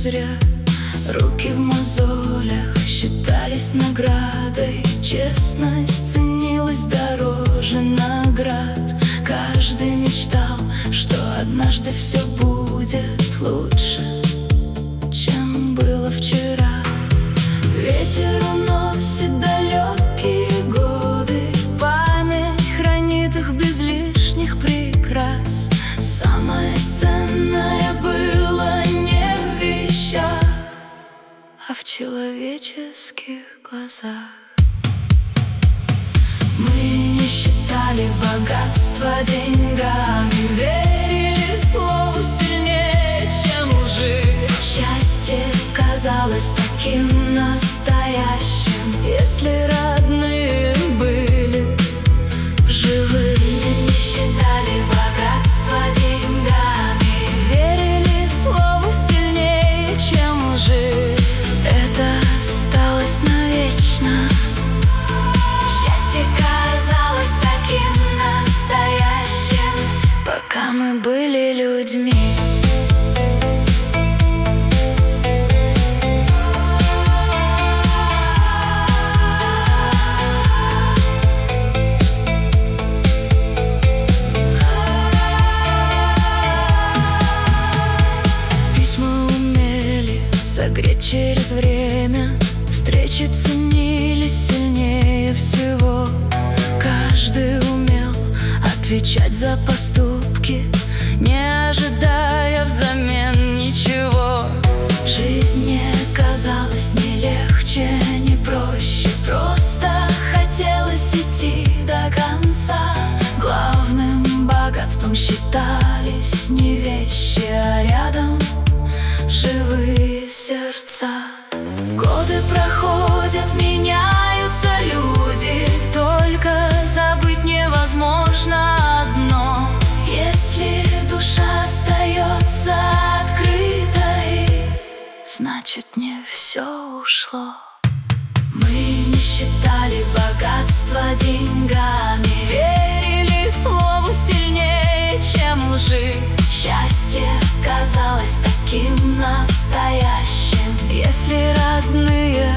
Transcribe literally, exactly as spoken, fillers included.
зря. Руки в мозолях считались наградой, честность ценилась дороже наград. Каждый мечтал, что однажды все будет лучше, чем было вчера. Ветер уносит далекие годы, память хранит их без лишних прикрас. Самое ценное было не в вещах, а в человеческих глазах. Мы не считали богатство деньгами, верили слову сильнее, чем лжи. Счастье казалось таким настоящим, если родные были живы. Мы не считали богатство деньгами, верили слову сильнее, чем лжи. Это осталось навечно. Счастье казалось таким настоящим, пока мы были людьми. Согреть через время, встречи ценились сильнее всего. Каждый умел отвечать за поступки, не ожидая взамен ничего. Жизнь не казалась ни легче, ни проще, просто хотелось идти до конца. Главным богатством считались не вещи, а рядом живые сердца. Годы проходят, меняются люди, только забыть невозможно одно: если душа остается открытой, значит не все ушло. Мы не считали богатство деньгами, верили слову сильнее, чем лжи. Счастье казалось таким настоящим, если родные